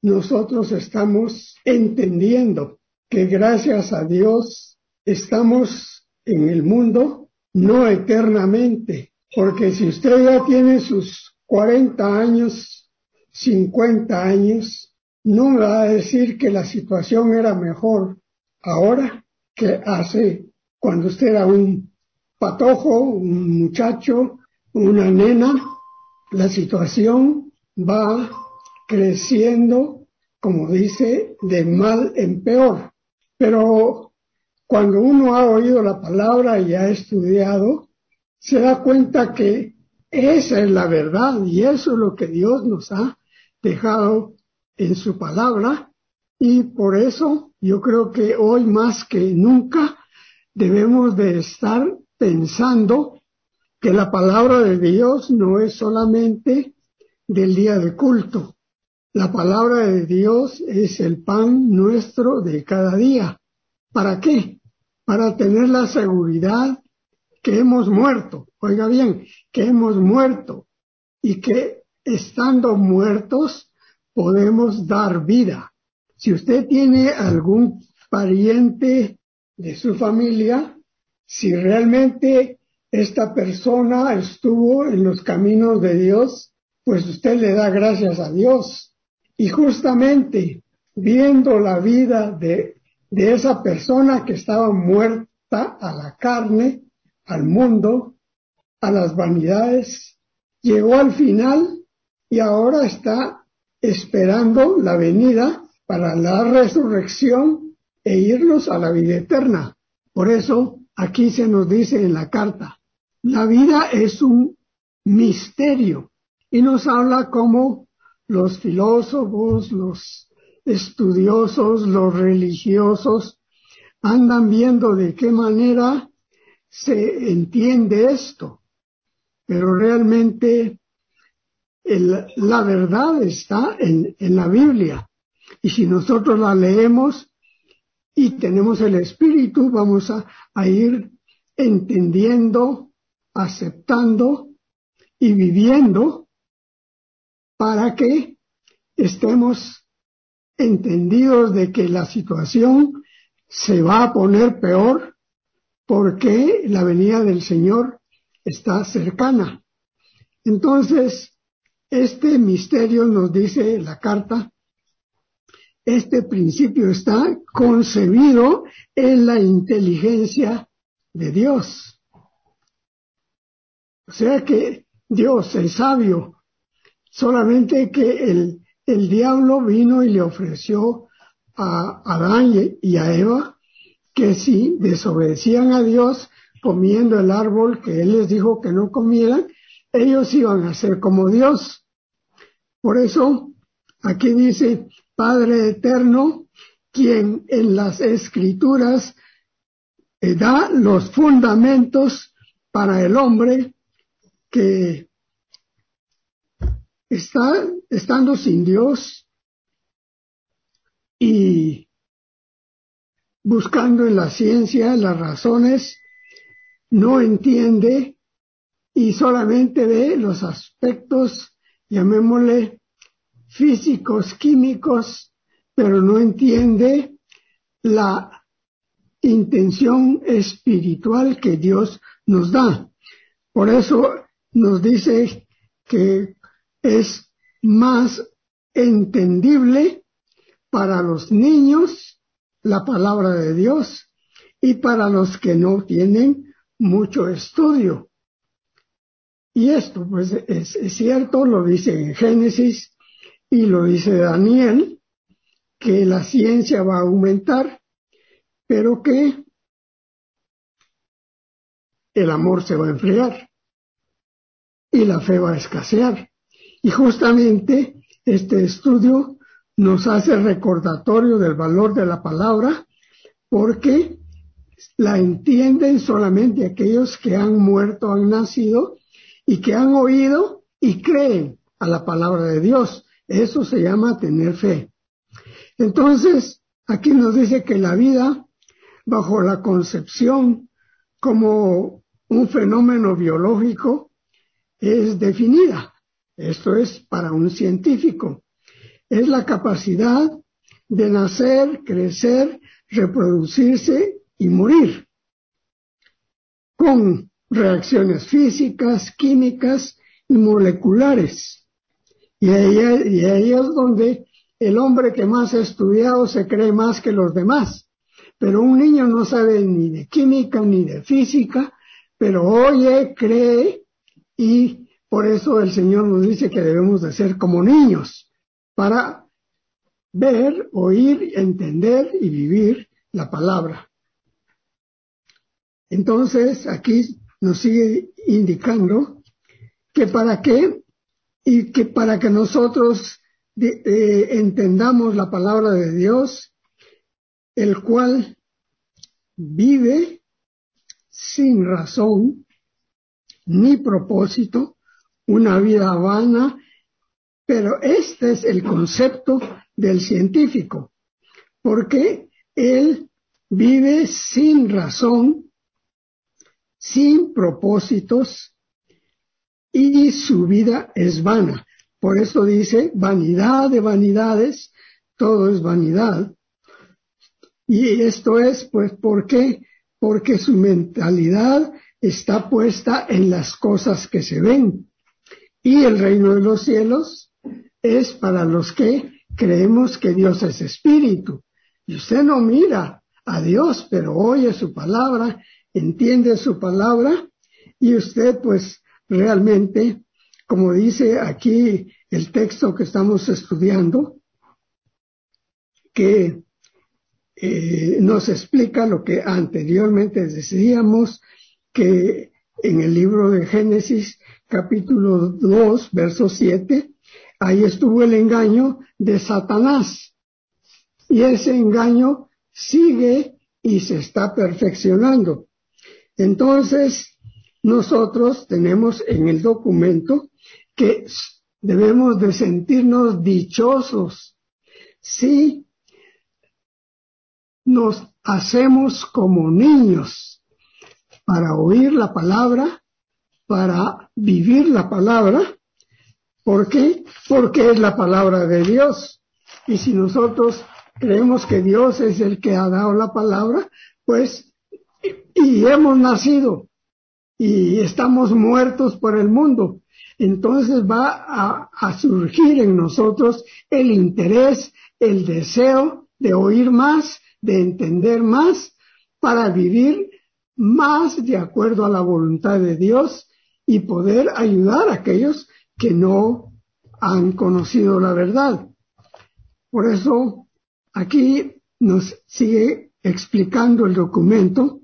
nosotros estamos entendiendo que gracias a Dios estamos en el mundo, no eternamente, porque si usted ya tiene sus 40 años, 50 años, no me va a decir que la situación era mejor ahora que hace cuando usted era un patojo, un muchacho, una nena. La situación va creciendo, como dice, de mal en peor. Pero cuando uno ha oído la palabra y ha estudiado, se da cuenta que esa es la verdad y eso es lo que Dios nos ha dejado en su palabra, y por eso yo creo que hoy más que nunca debemos de estar pensando que la palabra de Dios no es solamente del día de culto. La palabra de Dios es el pan nuestro de cada día. ¿Para qué? Para tener la seguridad que hemos muerto. Oiga bien, que hemos muerto y que estando muertos podemos dar vida. Si usted tiene algún pariente de su familia, si realmente esta persona estuvo en los caminos de Dios, pues usted le da gracias a Dios. Y justamente viendo la vida de esa persona que estaba muerta a la carne, al mundo, a las vanidades, llegó al final y ahora está esperando la venida para la resurrección e irnos a la vida eterna. Por eso aquí se nos dice en la carta, la vida es un misterio, y nos habla como los filósofos, los estudiosos, los religiosos andan viendo de qué manera se entiende esto, pero realmente la verdad está en la Biblia, y si nosotros la leemos y tenemos el Espíritu, vamos a ir entendiendo, aceptando y viviendo para que estemos entendidos de que la situación se va a poner peor porque la venida del Señor está cercana. Entonces, este misterio nos dice la carta, este principio está concebido en la inteligencia de Dios. O sea que Dios es sabio, solamente que el diablo vino y le ofreció a Adán y a Eva que si desobedecían a Dios comiendo el árbol que Él les dijo que no comieran, ellos iban a ser como Dios. Por eso aquí dice Padre Eterno, quien en las Escrituras da los fundamentos para el hombre que está estando sin Dios y buscando en la ciencia las razones, no entiende y solamente ve los aspectos, llamémosle físicos, químicos, pero no entiende la intención espiritual que Dios nos da. Por eso nos dice que es más entendible para los niños la palabra de Dios y para los que no tienen mucho estudio. Y esto pues es cierto, lo dice en Génesis y lo dice Daniel, que la ciencia va a aumentar, pero que el amor se va a enfriar y la fe va a escasear. Y justamente este estudio nos hace recordatorio del valor de la palabra, porque la entienden solamente aquellos que han muerto, han nacido y que han oído y creen a la palabra de Dios. Eso se llama tener fe. Entonces, aquí nos dice que la vida, bajo la concepción como un fenómeno biológico, es definida. Esto es para un científico. es la capacidad de nacer, crecer, reproducirse y morir, con reacciones físicas, químicas y moleculares. Y ahí es donde el hombre que más ha estudiado se cree más que los demás. Pero un niño no sabe ni de química ni de física, pero oye, cree, y por eso el Señor nos dice que debemos de ser como niños, para ver, oír, entender y vivir la palabra. Entonces, aquí nos sigue indicando que para qué, y que para que nosotros entendamos la palabra de Dios, el cual vive sin razón ni propósito, una vida vana, pero este es el concepto del científico, porque él vive sin razón, sin propósitos, y su vida es vana. Por eso dice, vanidad de vanidades, todo es vanidad. Y esto es, pues, ¿por qué? Porque su mentalidad está puesta en las cosas que se ven. Y el reino de los cielos es para los que creemos que Dios es espíritu. Y usted no mira a Dios, pero oye su palabra, entiende su palabra, y usted, pues, realmente, como dice aquí el texto que estamos estudiando, que nos explica lo que anteriormente decíamos, que en el libro de Génesis, capítulo 2, verso 7, ahí estuvo el engaño de Satanás. Y ese engaño sigue y se está perfeccionando. Entonces, nosotros tenemos en el documento que debemos de sentirnos dichosos si nos hacemos como niños para oír la palabra, para vivir la palabra. ¿Por qué? Porque es la palabra de Dios. Y si nosotros creemos que Dios es el que ha dado la palabra, pues, y hemos nacido y estamos muertos por el mundo, entonces va a surgir en nosotros el interés, el deseo de oír más, de entender más, para vivir más de acuerdo a la voluntad de Dios y poder ayudar a aquellos que no han conocido la verdad. Por eso aquí nos sigue explicando el documento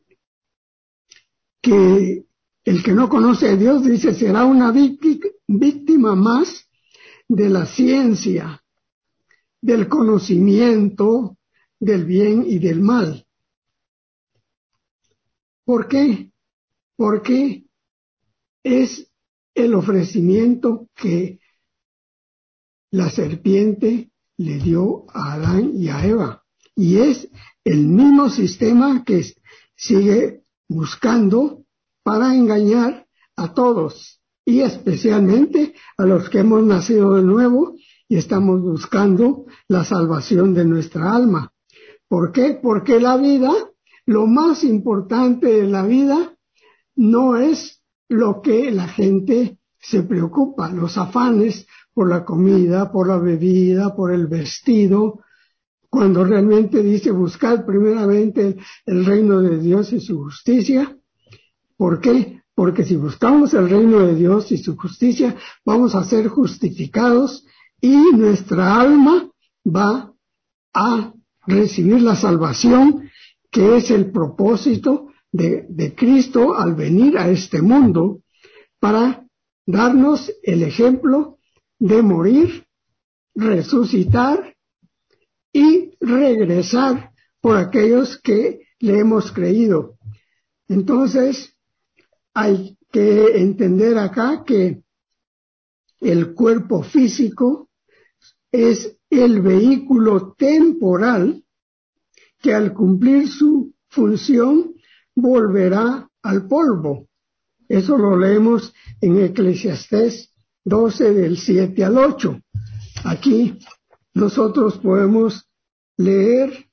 que el que no conoce a Dios, dice, será una víctima más de la ciencia, del conocimiento, del bien y del mal. ¿Por qué? Porque es el ofrecimiento que la serpiente le dio a Adán y a Eva. Y es el mismo sistema que sigue buscando para engañar a todos, y especialmente a los que hemos nacido de nuevo y estamos buscando la salvación de nuestra alma. ¿Por qué? Porque la vida, lo más importante de la vida, no es lo que la gente se preocupa, los afanes por la comida, por la bebida, por el vestido, cuando realmente dice buscar primeramente el reino de Dios y su justicia. ¿Por qué? Porque si buscamos el reino de Dios y su justicia, vamos a ser justificados y nuestra alma va a recibir la salvación, que es el propósito de Cristo al venir a este mundo, para darnos el ejemplo de morir, resucitar y regresar por aquellos que le hemos creído. Entonces, hay que entender acá que el cuerpo físico es el vehículo temporal que al cumplir su función volverá al polvo. Eso lo leemos en Eclesiastés 12 del 7 al 8. Aquí nosotros podemos leer,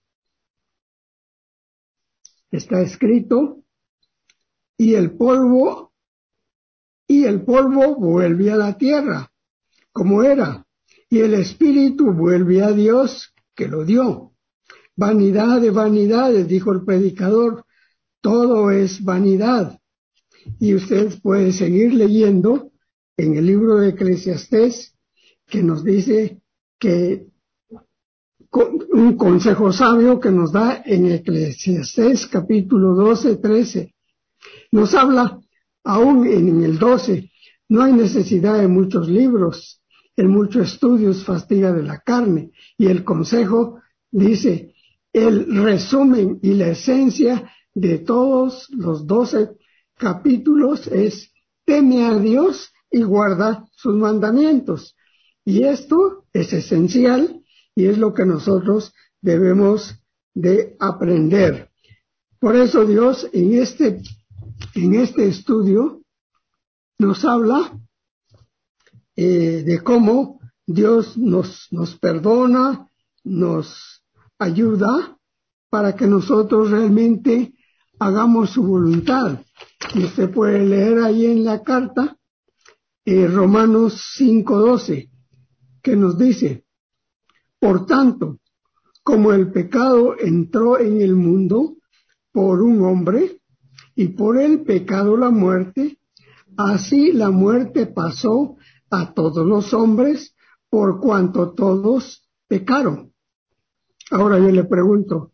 está escrito, y el polvo vuelve a la tierra, como era, y el espíritu vuelve a Dios que lo dio. Vanidad de vanidades, dijo el predicador, todo es vanidad. Y usted puede seguir leyendo en el libro de Eclesiastés, que nos dice que un consejo sabio que nos da en Eclesiastés capítulo 12, 13. Nos habla aún en el 12, no hay necesidad de muchos libros, el mucho estudios fatiga de la carne. Y el consejo dice, el resumen y la esencia de todos los 12 capítulos es, teme a Dios y guarda sus mandamientos. Y esto es esencial y es lo que nosotros debemos de aprender. Por eso Dios en este estudio nos habla de cómo Dios nos perdona, nos ayuda para que nosotros realmente hagamos su voluntad. Y usted puede leer ahí en la carta Romanos 5:12, que nos dice, por tanto, como el pecado entró en el mundo por un hombre, y por el pecado la muerte, así la muerte pasó a todos los hombres, por cuanto todos pecaron. Ahora yo le pregunto,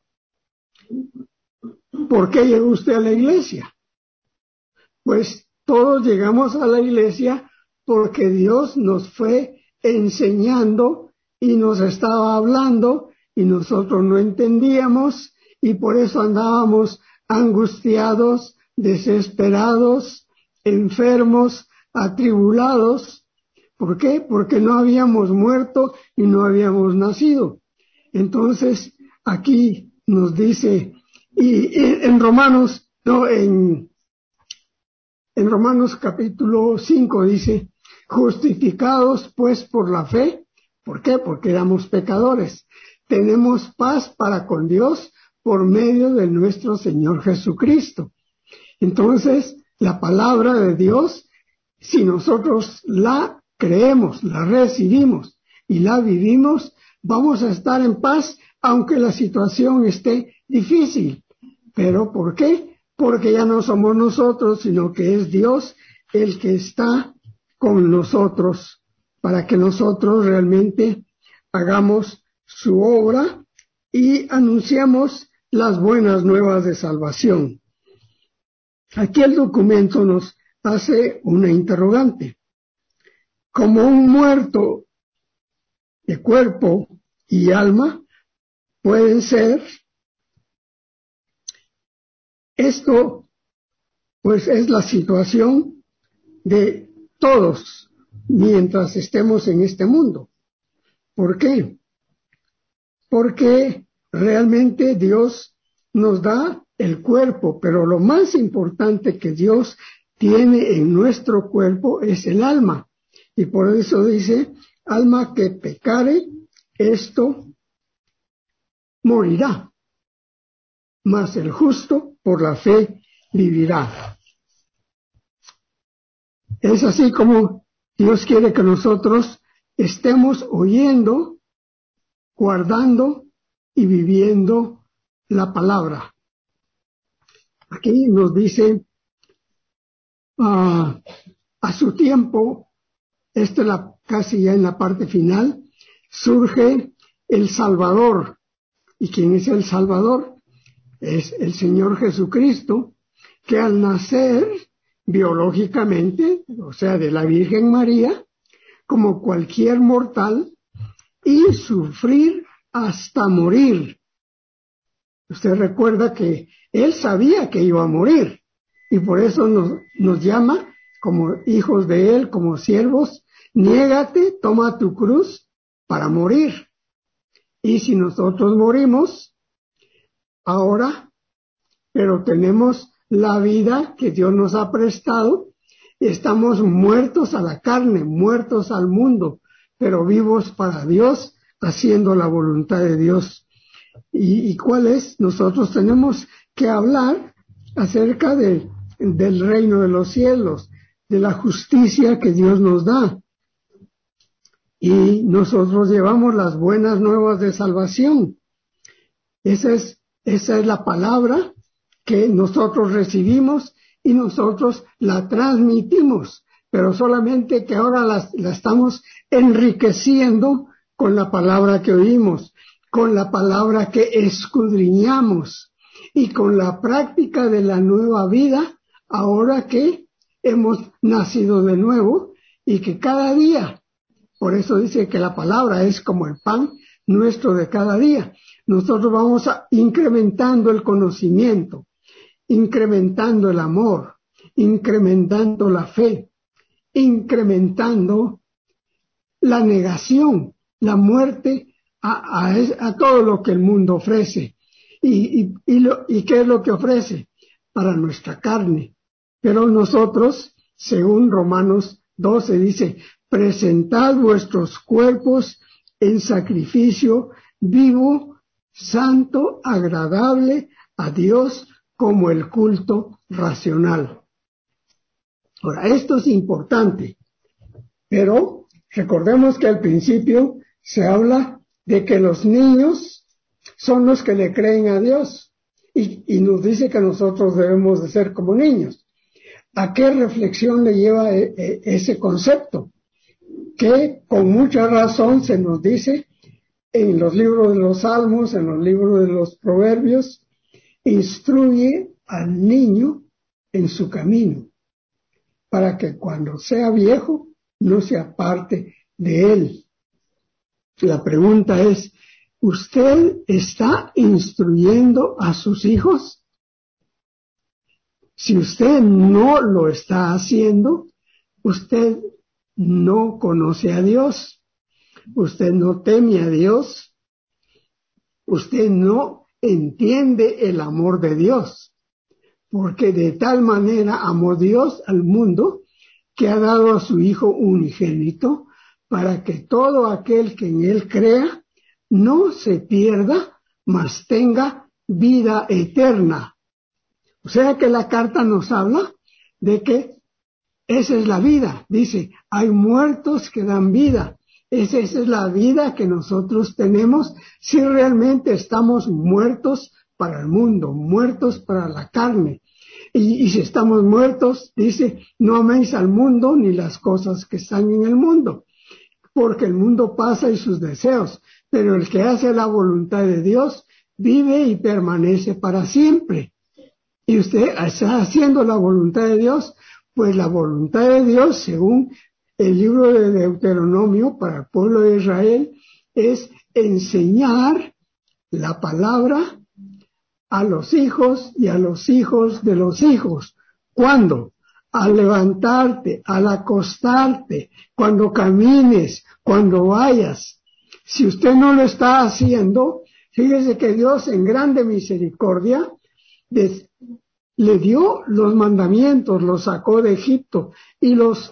¿por qué llegó usted a la iglesia? Pues todos llegamos a la iglesia porque Dios nos fue enseñando y nos estaba hablando y nosotros no entendíamos y por eso andábamos angustiados, desesperados, enfermos, atribulados. ¿Por qué? Porque no habíamos muerto y no habíamos nacido. Entonces, aquí nos dice, y en Romanos, no, en Romanos capítulo 5 dice, justificados pues por la fe, ¿por qué? Porque éramos pecadores. Tenemos paz para con Dios por medio de nuestro Señor Jesucristo. Entonces, la palabra de Dios, si nosotros la creemos, la recibimos y la vivimos, vamos a estar en paz aunque la situación esté difícil. ¿Pero por qué? Porque ya no somos nosotros, sino que es Dios el que está con nosotros para que nosotros realmente hagamos su obra y anunciamos las buenas nuevas de salvación. Aquí el documento nos hace una interrogante. Como un muerto de cuerpo y alma pueden ser, esto pues es la situación de todos mientras estemos en este mundo. ¿Por qué? Porque realmente Dios nos da el cuerpo, pero lo más importante que Dios tiene en nuestro cuerpo es el alma. Y por eso dice, alma que pecare, esto morirá, mas el justo por la fe vivirá. Es así como Dios quiere que nosotros estemos oyendo, guardando y viviendo la palabra. Aquí nos dice, a su tiempo, esto es casi ya en la parte final, surge el Salvador. ¿Y quién es el Salvador? Es el Señor Jesucristo, que al nacer biológicamente, o sea, de la Virgen María, como cualquier mortal, y sufrir hasta morir. Usted recuerda que Él sabía que iba a morir, y por eso nos llama como hijos de Él, como siervos, niégate, toma tu cruz para morir. Y si nosotros morimos, ahora, pero tenemos la vida que Dios nos ha prestado, estamos muertos a la carne, muertos al mundo, pero vivos para Dios, haciendo la voluntad de Dios. ¿Y cuál es? Nosotros tenemos que hablar acerca del reino de los cielos, de la justicia que Dios nos da. Y nosotros llevamos las buenas nuevas de salvación. Esa es la palabra que nosotros recibimos y nosotros la transmitimos, pero solamente que ahora la estamos enriqueciendo con la palabra que oímos, con la palabra que escudriñamos y con la práctica de la nueva vida, ahora que hemos nacido de nuevo y que cada día, por eso dice que la palabra es como el pan nuestro de cada día. Nosotros vamos incrementando el conocimiento, incrementando el amor, incrementando la fe, incrementando la negación, la muerte a todo lo que el mundo ofrece. ¿Y qué es lo que ofrece? Para nuestra carne. Pero nosotros, según Romanos 12, dice, presentad vuestros cuerpos en sacrificio vivo, santo, agradable a Dios, como el culto racional. Ahora, esto es importante, pero recordemos que al principio se habla de que los niños son los que le creen a Dios y nos dice que nosotros debemos de ser como niños. ¿A qué reflexión le lleva ese concepto? Que con mucha razón se nos dice en los libros de los Salmos, en los libros de los Proverbios, instruye al niño en su camino, para que cuando sea viejo no se aparte de él. La pregunta es, ¿usted está instruyendo a sus hijos? Si usted no lo está haciendo, usted no conoce a Dios, usted no teme a Dios, usted no entiende el amor de Dios, porque de tal manera amó Dios al mundo que ha dado a su Hijo unigénito para que todo aquel que en Él crea no se pierda, mas tenga vida eterna. O sea que la carta nos habla de que esa es la vida. Dice, hay muertos que dan vida. Esa es la vida que nosotros tenemos si realmente estamos muertos para el mundo, muertos para la carne. Y si estamos muertos, dice, no améis al mundo ni las cosas que están en el mundo, porque el mundo pasa y sus deseos, pero el que hace la voluntad de Dios vive y permanece para siempre. Y usted está haciendo la voluntad de Dios, pues la voluntad de Dios, según el libro de Deuteronomio para el pueblo de Israel, es enseñar la palabra a los hijos y a los hijos de los hijos. ¿Cuándo? Al levantarte, al acostarte, cuando camines, cuando vayas. Si usted no lo está haciendo, fíjese que Dios en grande misericordia le dio los mandamientos, los sacó de Egipto y los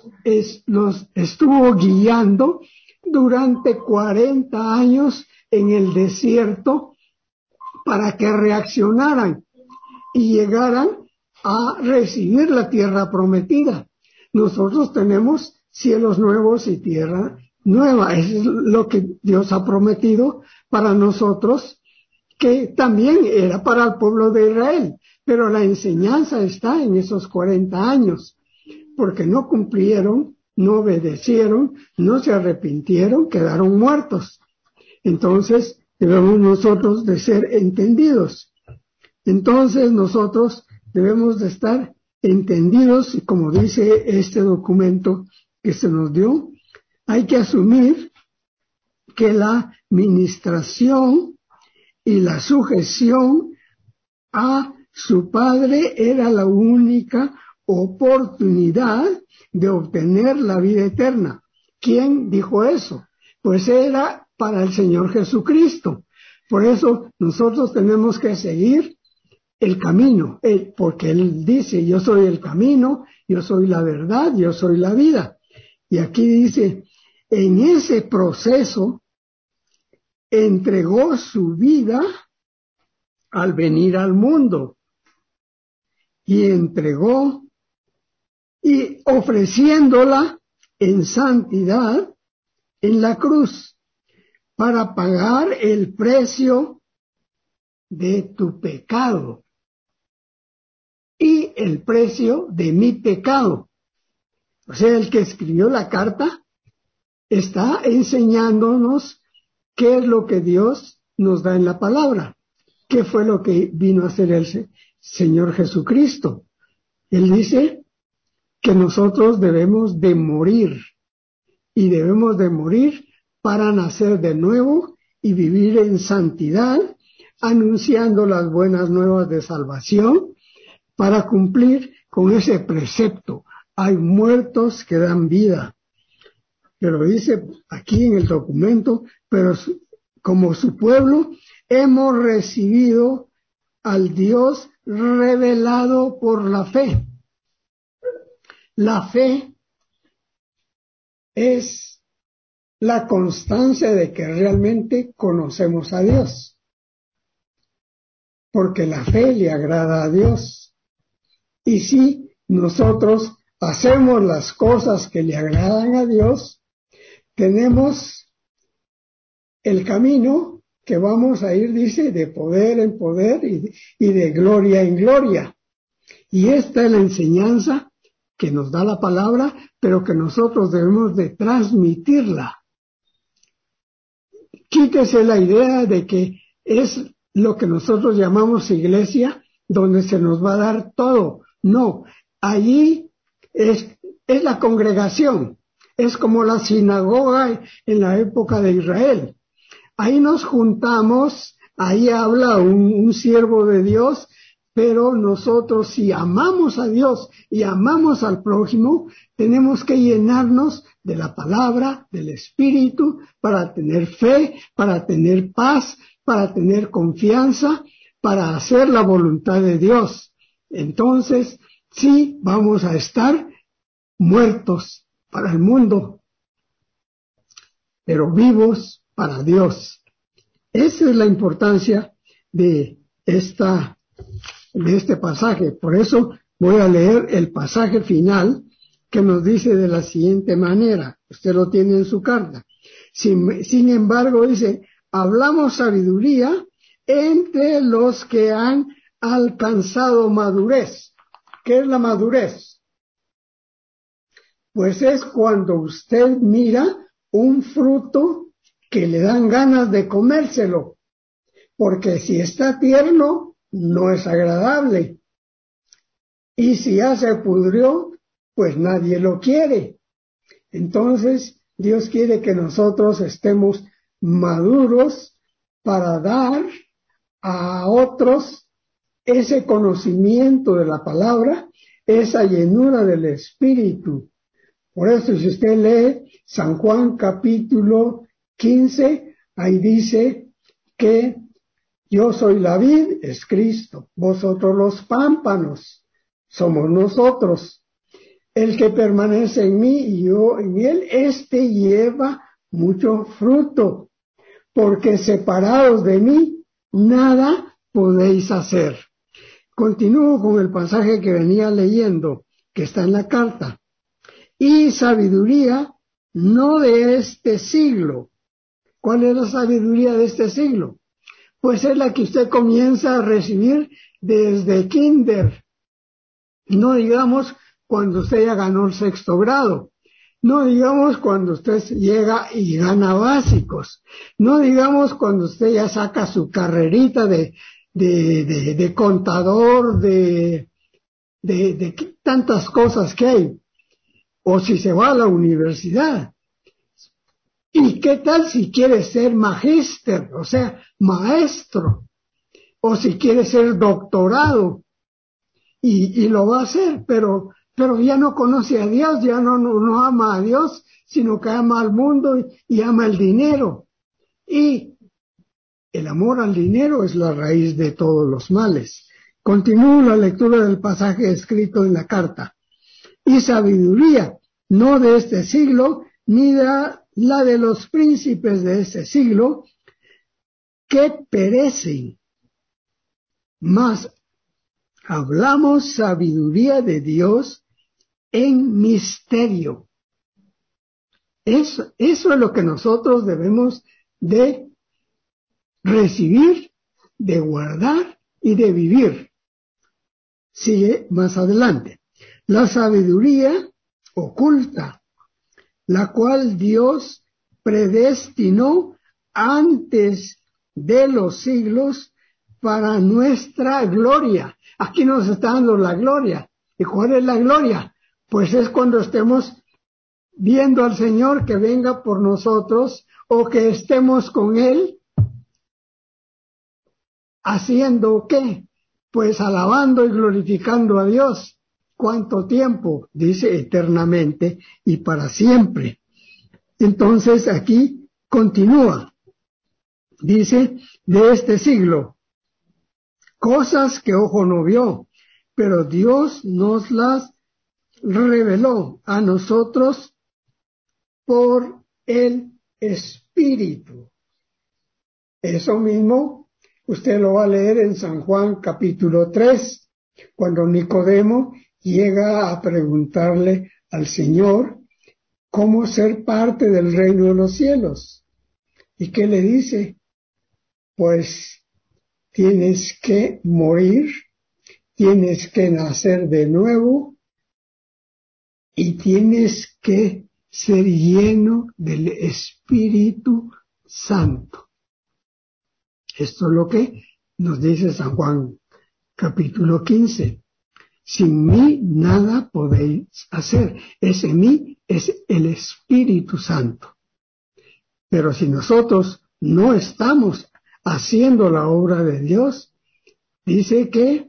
estuvo guiando durante 40 años en el desierto para que reaccionaran y llegaran a recibir la tierra prometida. Nosotros tenemos cielos nuevos y tierra nueva. Eso es lo que Dios ha prometido para nosotros, que también era para el pueblo de Israel. Pero la enseñanza está en esos 40 años, porque no cumplieron, no obedecieron, no se arrepintieron, quedaron muertos. Entonces, debemos nosotros de ser entendidos. Entonces, nosotros debemos de estar entendidos, y como dice este documento que se nos dio, hay que asumir que la ministración y la sujeción a su padre era la única oportunidad de obtener la vida eterna. ¿Quién dijo eso? Pues era para el Señor Jesucristo. Por eso nosotros tenemos que seguir el camino, porque Él dice, yo soy el camino, yo soy la verdad, yo soy la vida. Y aquí dice, en ese proceso entregó su vida al venir al mundo y entregó y ofreciéndola en santidad en la cruz para pagar el precio de tu pecado y el precio de mi pecado. O sea, el que escribió la carta está enseñándonos qué es lo que Dios nos da en la palabra, qué fue lo que vino a hacer el Señor Jesucristo. Él dice que nosotros debemos de morir y debemos de morir para nacer de nuevo y vivir en santidad, anunciando las buenas nuevas de salvación para cumplir con ese precepto. Hay muertos que dan vida. Pero dice aquí en el documento, pero como su pueblo hemos recibido al Dios revelado por la fe. La fe es la constancia de que realmente conocemos a Dios, porque la fe le agrada a Dios. Y si nosotros hacemos las cosas que le agradan a Dios, tenemos el camino que vamos a ir, dice, de poder en poder y de gloria en gloria. Y esta es la enseñanza que nos da la palabra, pero que nosotros debemos de transmitirla. Quítese la idea de que es lo que nosotros llamamos iglesia, donde se nos va a dar todo. No, allí es la congregación, es como la sinagoga en la época de Israel. Ahí nos juntamos, ahí habla un siervo de Dios, pero nosotros si amamos a Dios y amamos al prójimo, tenemos que llenarnos de la palabra, del Espíritu, para tener fe, para tener paz, para tener confianza, para hacer la voluntad de Dios. Entonces, sí, vamos a estar muertos para el mundo, pero vivos para Dios. Esa es la importancia de este pasaje. Por eso voy a leer el pasaje final que nos dice de la siguiente manera. Usted lo tiene en su carta. Sin embargo, dice, hablamos sabiduría entre los que han alcanzado madurez. ¿Qué es la madurez? Pues es cuando usted mira un fruto que le dan ganas de comérselo, porque si está tierno, no es agradable. Y si ya se pudrió, pues nadie lo quiere. Entonces, Dios quiere que nosotros estemos maduros para dar a otros ese conocimiento de la palabra, esa llenura del Espíritu. Por eso, si usted lee San Juan capítulo 15, ahí dice que yo soy la vid, es Cristo, vosotros los pámpanos, somos nosotros. El que permanece en mí y yo en él, éste lleva mucho fruto, porque separados de mí, nada podéis hacer. Continúo con el pasaje que venía leyendo, que está en la carta. Y sabiduría no de este siglo. ¿Cuál es la sabiduría de este siglo? Pues es la que usted comienza a recibir desde kinder. No digamos cuando usted ya ganó el 6º grado. No digamos cuando usted llega y gana básicos. No digamos cuando usted ya saca su carrerita de contador, de tantas cosas que hay. O si se va a la universidad. ¿Y qué tal si quiere ser magíster, o sea, maestro? O si quiere ser doctorado. Y lo va a hacer, pero ya no conoce a Dios, ya no ama a Dios, sino que ama al mundo y ama el dinero. Y el amor al dinero es la raíz de todos los males. Continúo la lectura del pasaje escrito en la carta. Y sabiduría, no de este siglo, ni la de los príncipes de ese siglo que perecen, mas hablamos sabiduría de Dios en misterio. Eso es lo que nosotros debemos de recibir, de guardar y de vivir. Sigue más adelante. La sabiduría oculta, la cual Dios predestinó antes de los siglos para nuestra gloria. Aquí nos está dando la gloria. ¿Y cuál es la gloria? Pues es cuando estemos viendo al Señor que venga por nosotros o que estemos con Él. ¿Haciendo qué? Pues alabando y glorificando a Dios. ¿Cuánto tiempo? Dice eternamente y para siempre. Entonces aquí continúa. Dice, de este siglo, cosas que ojo no vio, pero Dios nos las reveló a nosotros por el Espíritu. Eso mismo usted lo va a leer en San Juan capítulo 3, cuando Nicodemo llega a preguntarle al Señor cómo ser parte del reino de los cielos. ¿Y qué le dice? Pues tienes que morir, tienes que nacer de nuevo y tienes que ser lleno del Espíritu Santo. Esto es lo que nos dice San Juan capítulo 15. Sin mí nada podéis hacer. Ese mí es el Espíritu Santo. Pero si nosotros no estamos haciendo la obra de Dios, dice que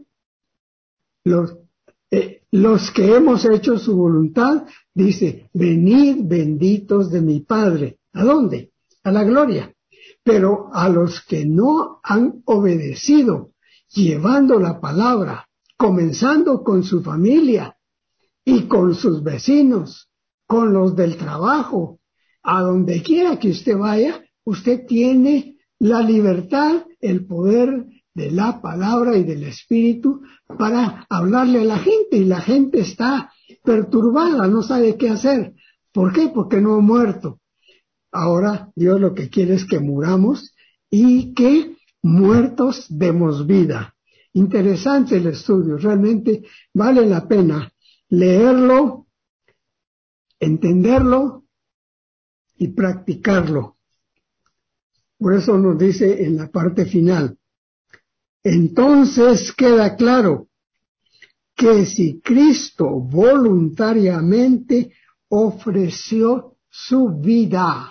los que hemos hecho su voluntad, dice, venid benditos de mi Padre. ¿A dónde? A la gloria. Pero a los que no han obedecido, llevando la palabra, comenzando con su familia y con sus vecinos, con los del trabajo, a donde quiera que usted vaya, usted tiene la libertad, el poder de la palabra y del Espíritu para hablarle a la gente, y la gente está perturbada, no sabe qué hacer. ¿Por qué? Porque no ha muerto. Ahora Dios lo que quiere es que muramos y que muertos demos vida. Interesante el estudio, realmente vale la pena leerlo, entenderlo y practicarlo. Por eso nos dice en la parte final, entonces queda claro que si Cristo voluntariamente ofreció su vida,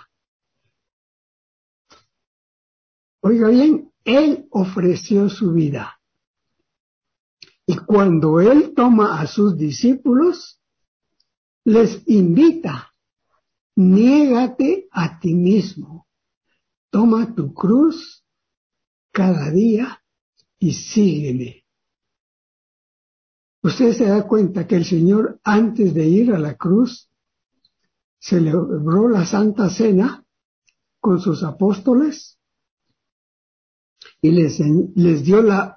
oiga bien, Él ofreció su vida. Y cuando Él toma a sus discípulos, les invita, niégate a ti mismo, toma tu cruz cada día y sígueme. Usted se da cuenta que el Señor, antes de ir a la cruz, celebró la Santa Cena con sus apóstoles y les dio la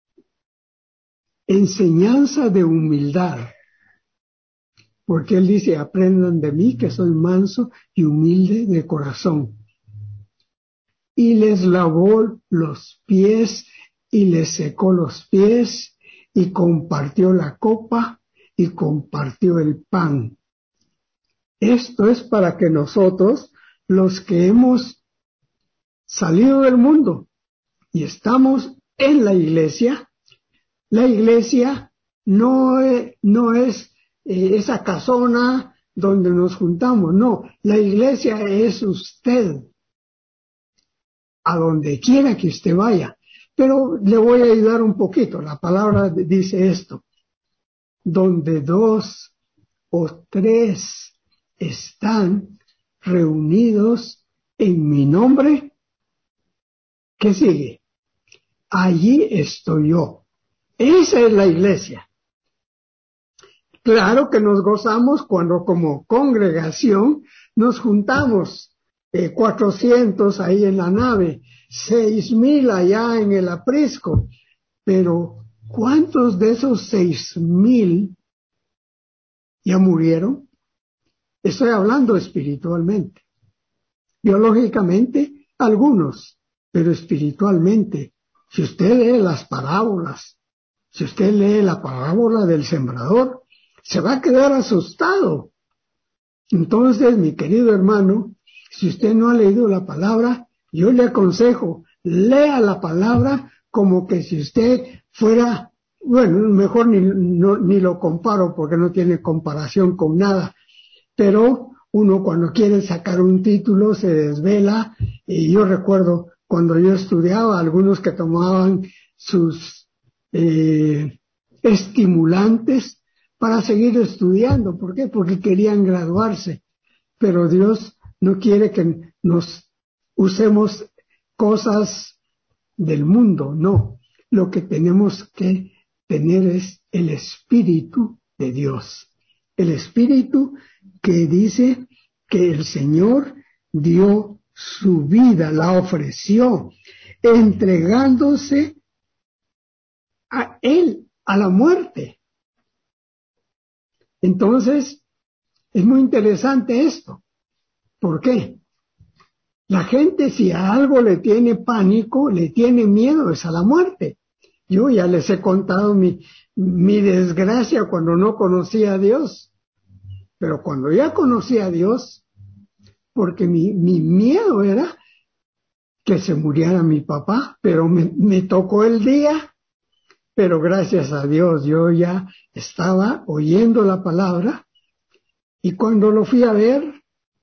enseñanza de humildad. Porque Él dice, aprendan de mí que soy manso y humilde de corazón. Y les lavó los pies y les secó los pies y compartió la copa y compartió el pan. Esto es para que nosotros, los que hemos salido del mundo y estamos en la iglesia no es esa casona donde nos juntamos, no, la iglesia es usted, a donde quiera que usted vaya. Pero le voy a ayudar un poquito, la palabra dice esto, donde 2 o 3 están reunidos en mi nombre, ¿qué sigue? Allí estoy yo. Esa es la iglesia. Claro que nos gozamos cuando como congregación nos juntamos 400 ahí en la nave, 6,000 allá en el aprisco, pero ¿cuántos de esos 6,000 ya murieron? Estoy hablando espiritualmente. Biológicamente, algunos, pero espiritualmente. Si usted lee las parábolas, si usted lee la parábola del sembrador, se va a quedar asustado. Entonces, mi querido hermano, si usted no ha leído la palabra, yo le aconsejo, lea la palabra como que si usted fuera, bueno, mejor ni lo comparo porque no tiene comparación con nada, pero uno cuando quiere sacar un título se desvela, y yo recuerdo cuando yo estudiaba, algunos que tomaban sus estimulantes para seguir estudiando. ¿Por qué? Porque querían graduarse. Pero Dios no quiere que nos usemos cosas del mundo, no. Lo que tenemos que tener es el Espíritu de Dios. El Espíritu que dice que el Señor dio su vida, la ofreció, entregándose a Él, a la muerte. Entonces, es muy interesante esto. ¿Por qué? La gente, si a algo le tiene pánico, le tiene miedo, es a la muerte. Yo ya les he contado mi desgracia cuando no conocía a Dios. Pero cuando ya conocí a Dios, porque mi miedo era que se muriera mi papá, pero me tocó el día, pero gracias a Dios yo ya estaba oyendo la palabra, y cuando lo fui a ver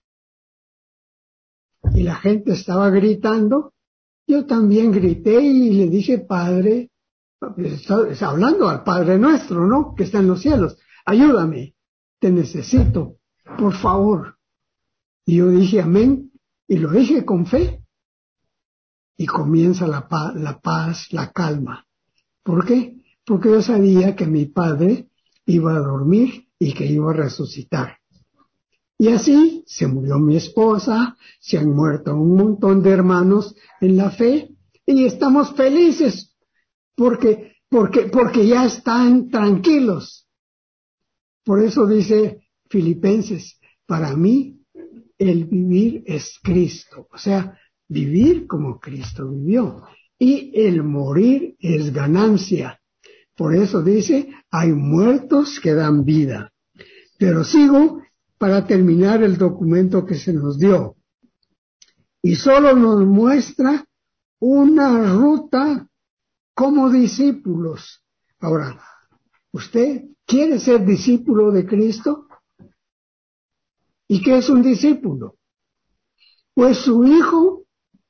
y la gente estaba gritando, yo también grité y le dije, Padre, está hablando al Padre nuestro, ¿no?, que está en los cielos, ayúdame, te necesito, por favor. Y yo dije amén, y lo dije con fe, y comienza la paz, la calma. ¿Por qué? Porque yo sabía que mi padre iba a dormir y que iba a resucitar. Y así se murió mi esposa, se han muerto un montón de hermanos en la fe, y estamos felices porque ya están tranquilos. Por eso dice Filipenses, para mí el vivir es Cristo, o sea, vivir como Cristo vivió, y el morir es ganancia. Por eso dice, hay muertos que dan vida. Pero sigo para terminar el documento que se nos dio. Y solo nos muestra una ruta como discípulos. Ahora, ¿usted quiere ser discípulo de Cristo? ¿Y qué es un discípulo? Pues su hijo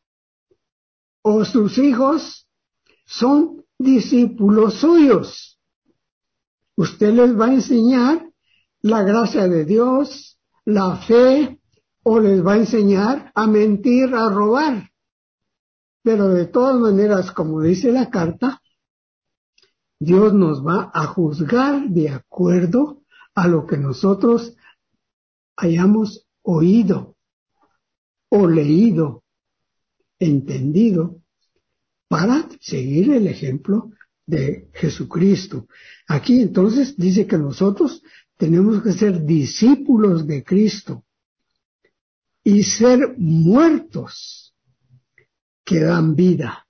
o sus hijos son discípulos suyos. Usted les va a enseñar la gracia de Dios, la fe, o les va a enseñar a mentir, a robar. Pero de todas maneras, como dice la carta, Dios nos va a juzgar de acuerdo a lo que nosotros hayamos oído o leído, entendido, para seguir el ejemplo de Jesucristo. Aquí entonces dice que nosotros tenemos que ser discípulos de Cristo y ser muertos que dan vida.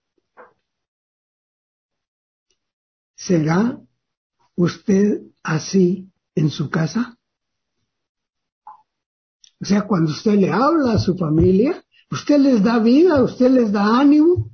¿Será usted así en su casa? O sea, cuando usted le habla a su familia, usted les da vida, usted les da ánimo.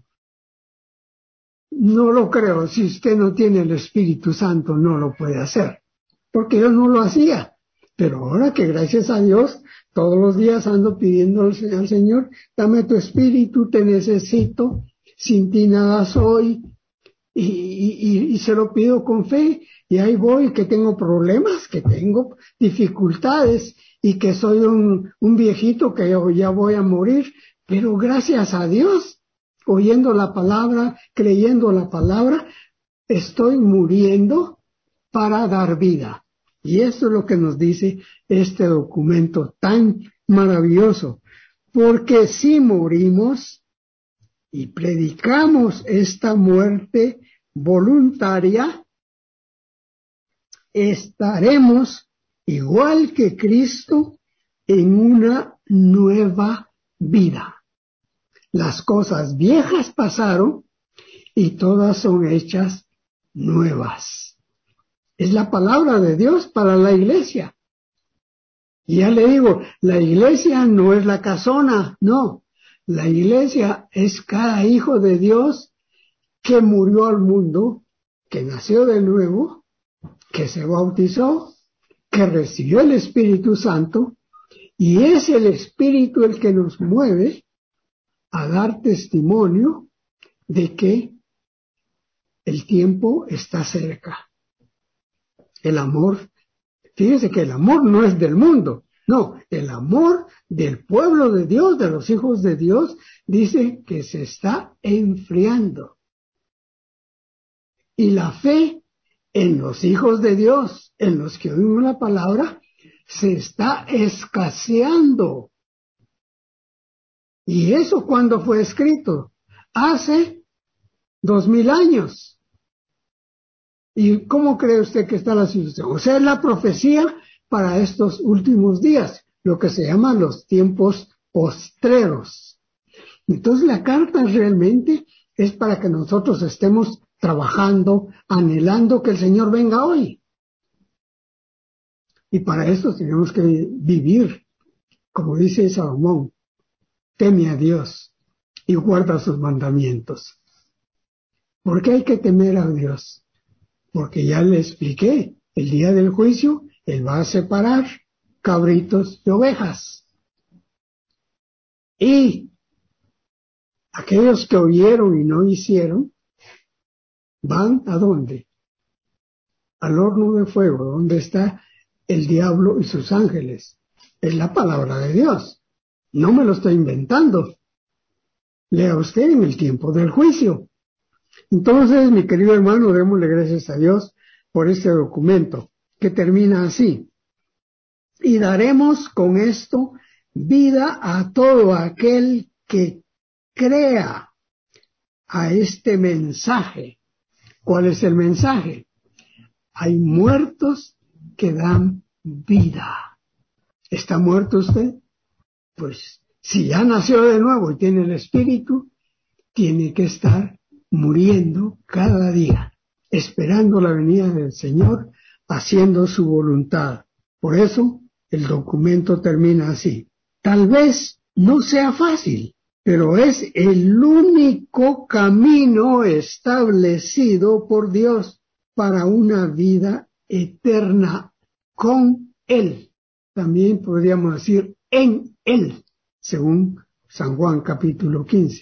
No lo creo. Si usted no tiene el Espíritu Santo, no lo puede hacer, porque yo no lo hacía. Pero ahora que gracias a Dios, todos los días ando pidiendo al Señor, dame tu Espíritu, te necesito, sin ti nada soy, y se lo pido con fe, y ahí voy, que tengo problemas, que tengo dificultades, y que soy un viejito que ya voy a morir, pero gracias a Dios, oyendo la palabra, creyendo la palabra, estoy muriendo para dar vida. Y eso es lo que nos dice este documento tan maravilloso, porque si morimos y predicamos esta muerte voluntaria, estaremos igual que Cristo en una nueva vida. Las cosas viejas pasaron y todas son hechas nuevas. Es la palabra de Dios para la iglesia. Y ya le digo, la iglesia no es la casona, no. La iglesia es cada hijo de Dios que murió al mundo, que nació de nuevo, que se bautizó, que recibió el Espíritu Santo, y es el Espíritu el que nos mueve a dar testimonio de que el tiempo está cerca. El amor, fíjese que el amor no es del mundo, no, el amor del pueblo de Dios, de los hijos de Dios, dice que se está enfriando. Y la fe en los hijos de Dios, en los que oímos la palabra, se está escaseando. ¿Y eso cuándo fue escrito? Hace 2000 años. ¿Y cómo cree usted que está la situación? O sea, es la profecía para estos últimos días, lo que se llaman los tiempos postreros. Entonces la carta realmente es para que nosotros estemos trabajando, anhelando que el Señor venga hoy. Y para eso tenemos que vivir, como dice Salomón, teme a Dios y guarda sus mandamientos. ¿Por qué hay que temer a Dios? Porque ya le expliqué, el día del juicio, Él va a separar cabritos de ovejas. Y aquellos que oyeron y no hicieron, van ¿a dónde? Al horno de fuego, donde está el diablo y sus ángeles. Es la palabra de Dios. No me lo estoy inventando. Lea usted en el tiempo del juicio. Entonces, mi querido hermano, démosle gracias a Dios por este documento, que termina así. Y daremos con esto vida a todo aquel que crea a este mensaje. ¿Cuál es el mensaje? Hay muertos que dan vida. ¿Está muerto usted? Pues si ya nació de nuevo y tiene el Espíritu, tiene que estar muriendo cada día, esperando la venida del Señor, haciendo su voluntad. Por eso el documento termina así. Tal vez no sea fácil, pero es el único camino establecido por Dios para una vida eterna con Él. También podríamos decir en Él, según San Juan capítulo 15.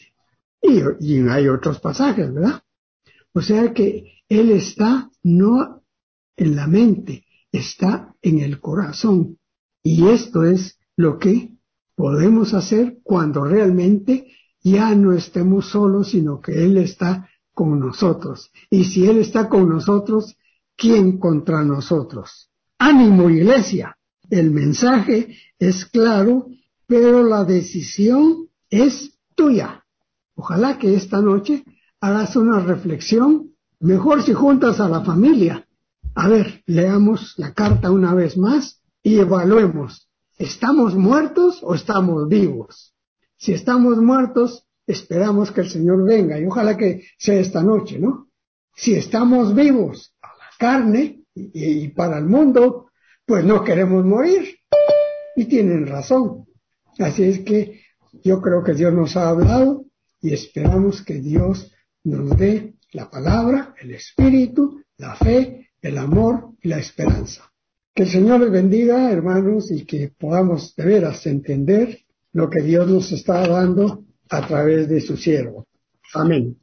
Y hay otros pasajes, ¿verdad? O sea que Él está no en la mente, está en el corazón. Y esto es lo que podemos hacer cuando realmente ya no estemos solos, sino que Él está con nosotros. Y si Él está con nosotros, ¿quién contra nosotros? ¡Ánimo, iglesia! El mensaje es claro, pero la decisión es tuya. Ojalá que esta noche hagas una reflexión, mejor si juntas a la familia. A ver, leamos la carta una vez más y evaluemos. ¿Estamos muertos o estamos vivos? Si estamos muertos, esperamos que el Señor venga y ojalá que sea esta noche, ¿no? Si estamos vivos a la carne y para el mundo, pues no queremos morir. Y tienen razón. Así es que yo creo que Dios nos ha hablado y esperamos que Dios nos dé la palabra, el espíritu, la fe, el amor y la esperanza. Que el Señor les bendiga, hermanos, y que podamos de veras entender lo que Dios nos está dando a través de su siervo. Amén.